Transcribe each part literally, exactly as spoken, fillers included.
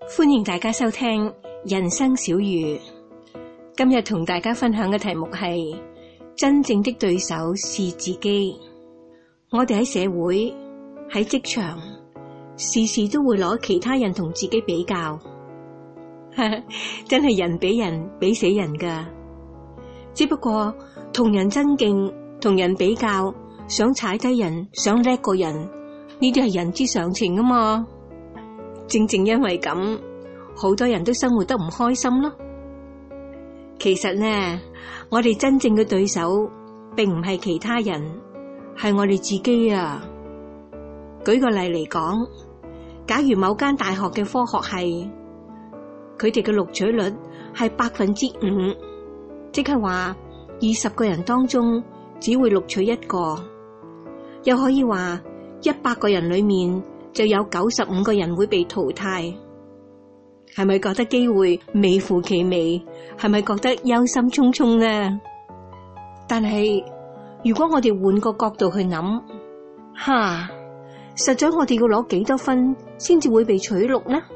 歡迎大家收聽人生小語。今日同大家分享嘅題目係真正的對手是自己。我哋喺社會、喺職場，時時都會攞其他人同自己比較，真係人比人比死人㗎。只不過同人爭競、同人比較，想踩低人、想叻過人，呢啲係人之常情啊嘛。正正因為咁，好多人都生活得唔開心咯。其實呢，我哋真正嘅對手並唔係其他人，係我哋自己啊。舉個例嚟講，假如某間大學嘅科學系，佢哋嘅錄取率係百分之五，即係話二十個人當中只會錄取一個，又可以話一百個人裏面就有九十五個人會被淘汰。係咪覺得機會微乎其微？係咪覺得憂心忡忡呢？但係如果我哋換個角度去諗，哈，實在我哋要攞幾多分先至會被取錄呢？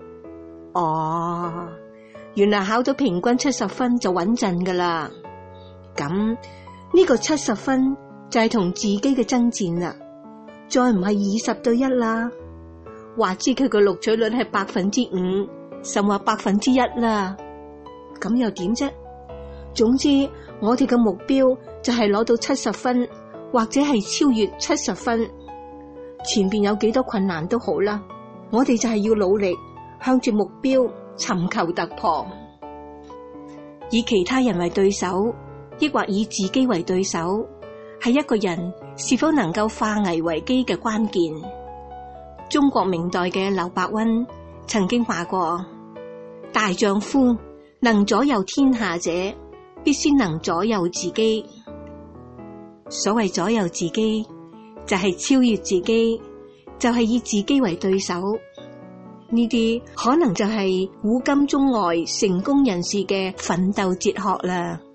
哦，原來考到平均七十分就穩陣噶啦。咁呢個七十分就係同自己嘅爭戰啦，再唔係二十對一啦。話知佢個錄取率係百分之五，甚或百分之一啦，咁又點啫？總之我哋嘅目標就係攞到七十分，或者係超越七十分。前邊有幾多困難都好啦，我哋就係要努力向住目標尋求突破。以其他人為對手，抑或以自己為對手，係一個人是否能夠化危為機嘅關鍵。中國明代嘅劉伯溫曾經話過，大丈夫能左右天下者，必先能左右自己。所謂左右自己，就係超越自己，就係以自己為對手。呢啲可能就係古今中外成功人士嘅奮鬥哲學啦。